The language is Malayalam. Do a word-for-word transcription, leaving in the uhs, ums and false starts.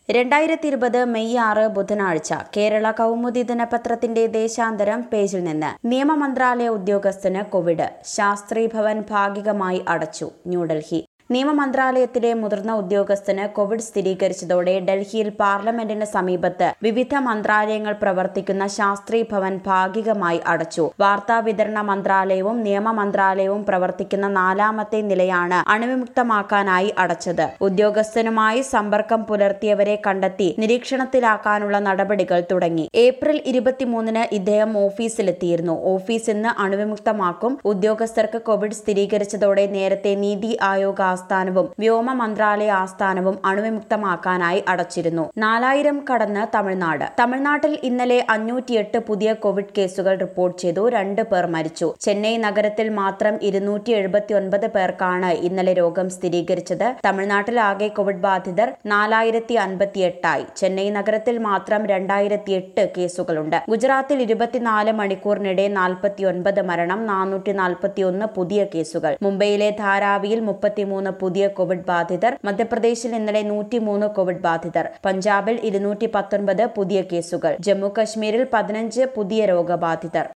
രണ്ടായിരത്തി ഇരുപത് മെയ് ആറ് ബുധനാഴ്ച കേരള കൗമുദി ദിനപത്രത്തിന്റെ ദേശാന്തരം പേജിൽ നിന്ന് നിയമമന്ത്രാലയ ഉദ്യോഗസ്ഥന് കോവിഡ്. ശാസ്ത്രി ഭവൻ ഭാഗികമായി അടച്ചു. ന്യൂഡൽഹി. നിയമമന്ത്രാലയത്തിലെ മുതിർന്ന ഉദ്യോഗസ്ഥന് കോവിഡ് സ്ഥിരീകരിച്ചതോടെ ഡൽഹിയിൽ പാർലമെന്റിന് സമീപത്ത് വിവിധ മന്ത്രാലയങ്ങൾ പ്രവർത്തിക്കുന്ന ശാസ്ത്രി ഭവൻ ഭാഗികമായി അടച്ചു. വാർത്താവിതരണ മന്ത്രാലയവും നിയമ മന്ത്രാലയവും പ്രവർത്തിക്കുന്ന നാലാമത്തെ നിലയാണ് അണുവിമുക്തമാക്കാനായി അടച്ചത്. ഉദ്യോഗസ്ഥനുമായി സമ്പർക്കം പുലർത്തിയവരെ കണ്ടെത്തി നിരീക്ഷണത്തിലാക്കാനുള്ള നടപടികൾ തുടങ്ങി. ഏപ്രിൽ ഇരുപത്തിമൂന്നിന് ഇദ്ദേഹം ഓഫീസിലെത്തിയിരുന്നു. ഓഫീസ് ഇന്ന് അണുവിമുക്തമാക്കും. ഉദ്യോഗസ്ഥർക്ക് കോവിഡ് സ്ഥിരീകരിച്ചതോടെ നേരത്തെ നീതി ആയോഗ് ആസ്ഥാനവും വ്യോമ മന്ത്രാലയ ആസ്ഥാനവും അണുവിമുക്തമാക്കാനായി അടച്ചിരുന്നു. നാലായിരം കടന്ന് തമിഴ്നാട്. തമിഴ്നാട്ടിൽ ഇന്നലെ അഞ്ഞൂറ്റിയെട്ട് പുതിയ കോവിഡ് കേസുകൾ റിപ്പോർട്ട് ചെയ്തു. രണ്ട് പേർ മരിച്ചു. ചെന്നൈ നഗരത്തിൽ മാത്രം ഇരുന്നൂറ്റി എഴുപത്തി ഒൻപത് പേർക്കാണ് ഇന്നലെ രോഗം സ്ഥിരീകരിച്ചത്. തമിഴ്നാട്ടിൽ ആകെ കോവിഡ് ബാധിതർ നാലായിരത്തി അൻപത്തി എട്ടായി. ചെന്നൈ നഗരത്തിൽ മാത്രം രണ്ടായിരത്തി എട്ട് കേസുകളുണ്ട്. ഗുജറാത്തിൽ ഇരുപത്തിനാല് മണിക്കൂറിനിടെ നാൽപ്പത്തി ഒൻപത് മരണം, നാനൂറ്റി നാൽപ്പത്തി ഒന്ന് പുതിയ കേസുകൾ. മുംബൈയിലെ ധാരാവിയിൽ മുപ്പത്തിമൂന്ന് പുതിയ കോവിഡ് ബാധിതർ. മധ്യപ്രദേശിൽ ഇന്നലെ നൂറ്റിമൂന്ന് കോവിഡ് ബാധിതർ. പഞ്ചാബിൽ ഇരുന്നൂറ്റി പത്തൊൻപത് പുതിയ കേസുകൾ. ജമ്മു കശ്മീരിൽ പതിനഞ്ച് പുതിയ രോഗബാധിതർ.